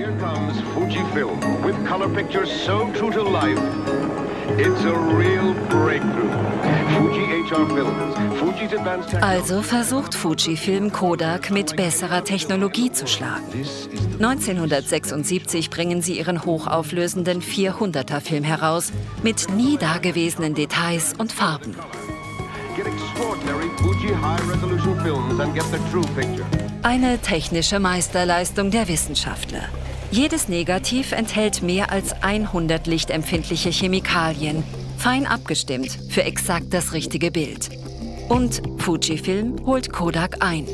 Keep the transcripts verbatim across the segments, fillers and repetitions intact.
Here comes Fujifilm with color pictures so true to life. It's a real breakthrough. Fuji H R Films. Fuji's advanced technology. Also versucht Fujifilm Kodak mit besserer Technologie zu schlagen. neunzehnhundertsechsundsiebzig bringen sie ihren hochauflösenden vierhunderter Film heraus mit nie dagewesenen Details und Farben. Get extraordinary Fuji high-resolution films and get the true picture. Eine technische Meisterleistung der Wissenschaftler. Jedes Negativ enthält mehr als hundert lichtempfindliche Chemikalien, fein abgestimmt für exakt das richtige Bild. Und Fujifilm holt Kodak ein.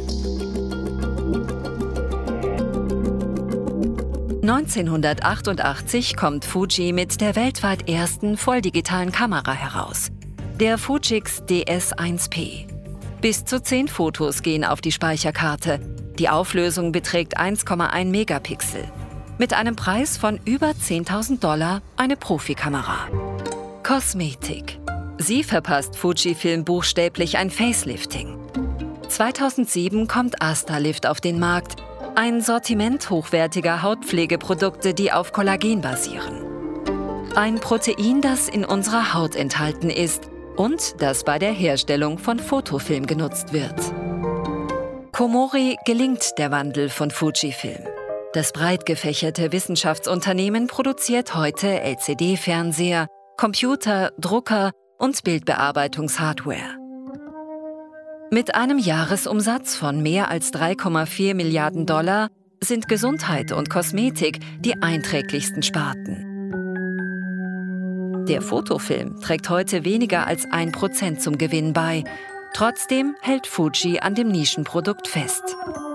neunzehnhundertachtundachtzig kommt Fuji mit der weltweit ersten volldigitalen Kamera heraus, der Fujix D S eins P. Bis zu zehn Fotos gehen auf die Speicherkarte. Die Auflösung beträgt eins Komma eins Megapixel. Mit einem Preis von über zehntausend Dollar eine Profikamera. Kosmetik. Sie verpasst Fujifilm buchstäblich ein Facelifting. zweitausendsieben kommt Astalift auf den Markt, ein Sortiment hochwertiger Hautpflegeprodukte, die auf Kollagen basieren. Ein Protein, das in unserer Haut enthalten ist und das bei der Herstellung von Fotofilm genutzt wird. Komori gelingt der Wandel von Fujifilm. Das breit gefächerte Wissenschaftsunternehmen produziert heute L C D-Fernseher, Computer, Drucker und Bildbearbeitungshardware. Mit einem Jahresumsatz von mehr als drei Komma vier Milliarden Dollar sind Gesundheit und Kosmetik die einträglichsten Sparten. Der Fotofilm trägt heute weniger als ein Prozent zum Gewinn bei. Trotzdem hält Fuji an dem Nischenprodukt fest.